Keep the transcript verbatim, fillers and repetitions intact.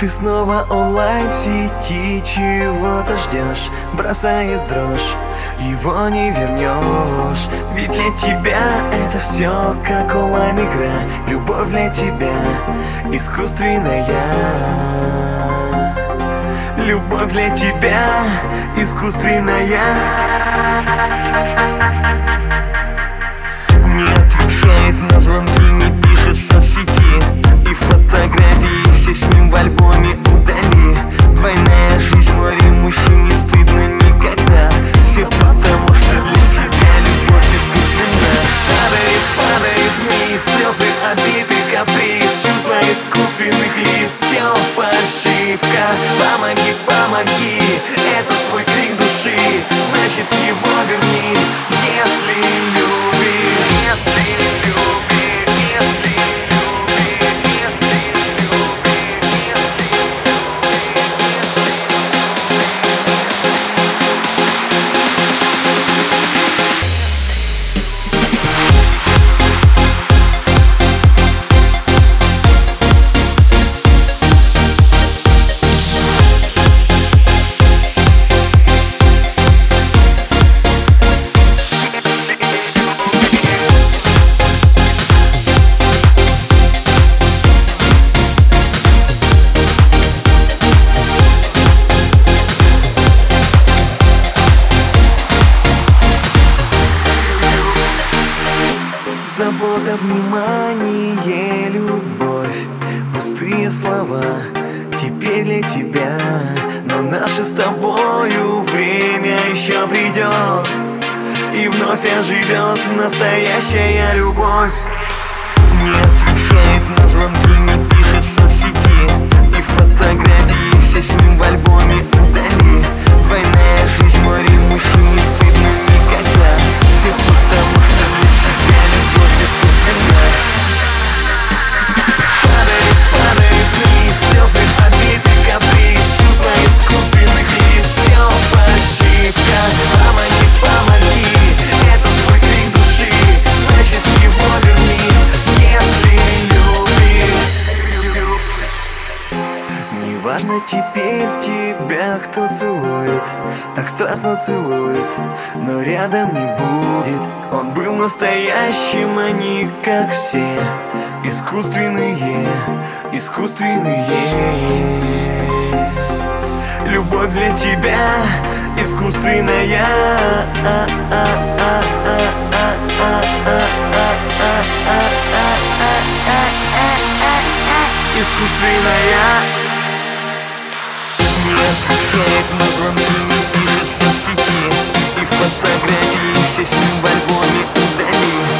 Ты снова онлайн в сети, чего-то ждешь, бросает в дрожь, его не вернешь. Ведь для тебя это все как онлайн-игра. Любовь для тебя искусственная. Любовь для тебя искусственная. Не отвечает на звонки, не пишет в соцсети, и фотографии все с ним в альбоме удали. Двойная жизнь, море мужчин, не стыдно никогда. Все потому, что для тебя любовь искусственна. Падает, падает вниз, слезы, обиды, каприз, чувства искусственных лиц, все фальшивка. Помоги, помоги, это твой крик души, значит его верни, если любишь. Если любишь, если забота, внимание, любовь, пустые слова теперь для тебя. Но наше с тобою время еще придет, и вновь оживет настоящая любовь. Не отвечает на звонки, не пишет в соцсети, и фотографии все с ним в альбоме удали. Двойная жизнь, море мужчин, не стыдно никогда. Все потому, что для тебя любовь искусственна. Падает, падает вниз, слезы, обиды, каприз, чувства искусственных лиц, все фальшивка. Помоги, помоги, это твой крик души, значит его верни, если любишь. Неважно теперь тебя кто целует, так страстно целует, но рядом не будет. Он был настоящим, а не как все искусственные, искусственные. Любовь для тебя искусственная. Искусственная. Не отвечает на звонки, не пишет в соцсети, и фотографии все с ним в альбоме удали.